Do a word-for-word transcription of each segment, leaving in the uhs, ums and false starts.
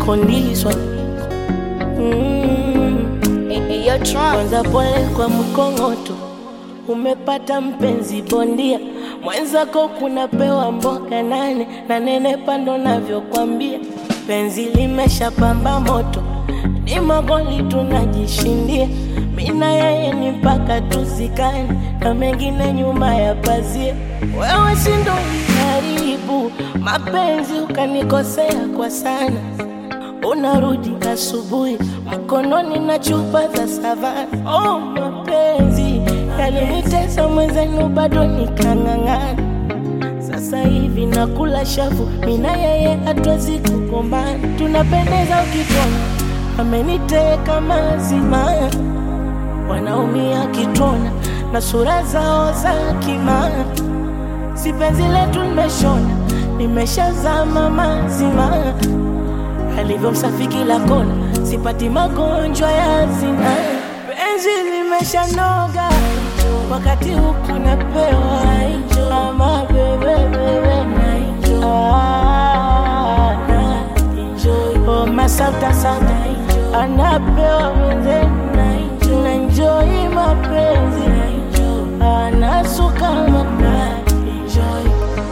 kondiswa. Mm. Kwanza pole kwa mkongoto, umepata mpenzi bondia. Mwenzako kunapewa mboga nane na nene pando navyokwambia. Penzi limesha pamba moto, ni magoli tunajishindia. Mina yeye ni mpaka tuzikane, na mengine nyuma ya pazia. Wewe si ndo uliharibu mapenzi ukanikosea kwa sana. Unarudi asubuhi mkononi na chupa za savana. Oh, mapenzi yalinitesa mwenzenu bado nikang'ang'ana. Sasa hivi nakula shavu, mina yeye hatuwezi kugombana. Tunapendeza ukitona, ameniteka mazima. Wanaumia kitona na sura zao za kimana. Si penzi letu nimeshona, nimeshazama mazima. Alivyo msafi kila kona, sipati magonjwa ya zina. Penzi limesha noga, wakati huku napewa. Ama bebe bebe ah, na enjoy. Oh, masauta sana anapewa mwenzenu. Na enjoy mapenzi, anasuka mapema. Enjoy.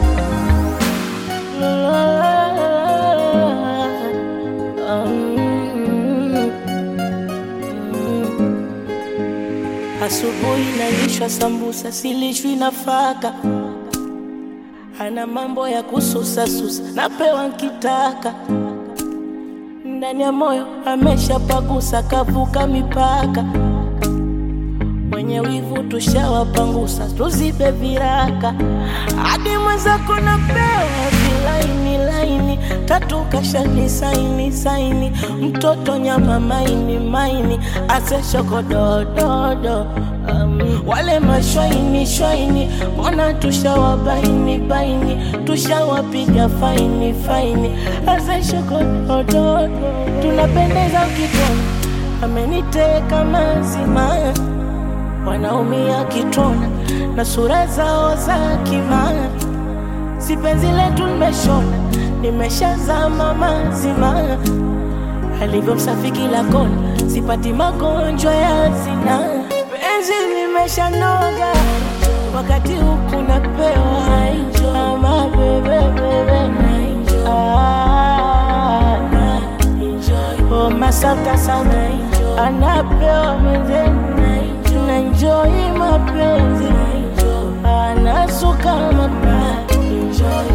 Asubuhi nalishwa sambusa, silishwi nafaka. Ana mambo ya kususa susa, napewa nkitaka. Ndani ya moyo amesha pagusa, kavuka mipaka. Mwenye wivu tushawapangusa, tuzibe viraka. Hadi mwenzako napewa vilaini laini. Tatu kashani saini saini. Mtoto nyama maini maini. Ase shokodododo. um, Wale mashwaini shwaini, mbona tushawabaini baini. Tushawapiga faini faini. Ase shokodododo. Tunapendeza ukitona, ameniteka mazima. Wanaumia kitona na sura zao za kimana. Si penzi letu nimeshona, nimeshazama mazima. Alivyo msafi kila kona, sipati magonjwa ya zina. Penzi limesha noga, wakati huku napewa. Ama bebe bebe ah, na enjoy. Oh, masauta sana anapewa mwenzenu. Na enjoy mapenzi, anasuka mapema. Enjoy.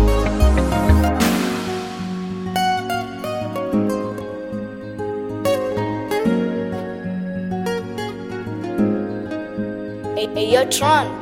Hey, hey, yo, Tron.